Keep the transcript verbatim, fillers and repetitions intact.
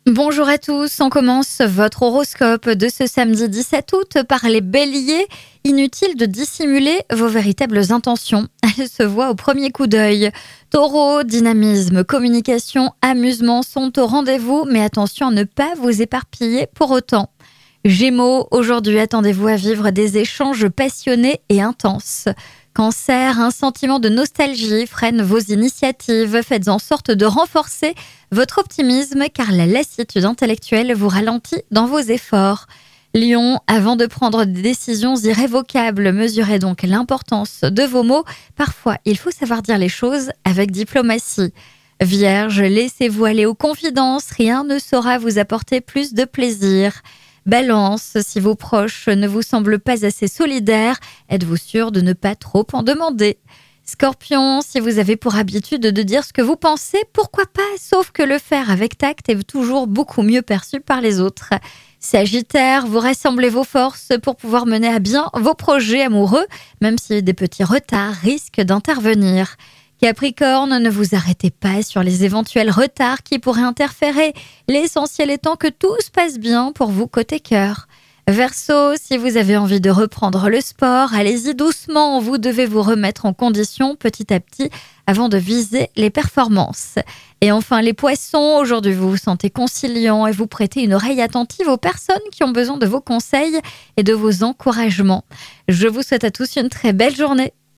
Bonjour à tous, on commence votre horoscope de ce samedi dix-sept août par les béliers. Inutile de dissimuler vos véritables intentions, elles se voient au premier coup d'œil. Taureau, dynamisme, communication, amusement sont au rendez-vous, mais attention à ne pas vous éparpiller pour autant. Gémeaux, aujourd'hui attendez-vous à vivre des échanges passionnés et intenses. Cancer, un sentiment de nostalgie freine vos initiatives. Faites en sorte de renforcer votre optimisme car la lassitude intellectuelle vous ralentit dans vos efforts. Lion, avant de prendre des décisions irrévocables, mesurez donc l'importance de vos mots. Parfois, il faut savoir dire les choses avec diplomatie. Vierge, laissez-vous aller aux confidences, rien ne saura vous apporter plus de plaisir. Balance, si vos proches ne vous semblent pas assez solidaires, êtes-vous sûr de ne pas trop en demander. Scorpion, si vous avez pour habitude de dire ce que vous pensez, pourquoi pas, sauf que le faire avec tact est toujours beaucoup mieux perçu par les autres. Sagittaire, vous rassemblez vos forces pour pouvoir mener à bien vos projets amoureux, même si des petits retards risquent d'intervenir. Capricorne, ne vous arrêtez pas sur les éventuels retards qui pourraient interférer, l'essentiel étant que tout se passe bien pour vous côté cœur. Verseau, si vous avez envie de reprendre le sport, allez-y doucement, vous devez vous remettre en condition petit à petit avant de viser les performances. Et enfin les poissons, aujourd'hui vous vous sentez conciliant et vous prêtez une oreille attentive aux personnes qui ont besoin de vos conseils et de vos encouragements. Je vous souhaite à tous une très belle journée.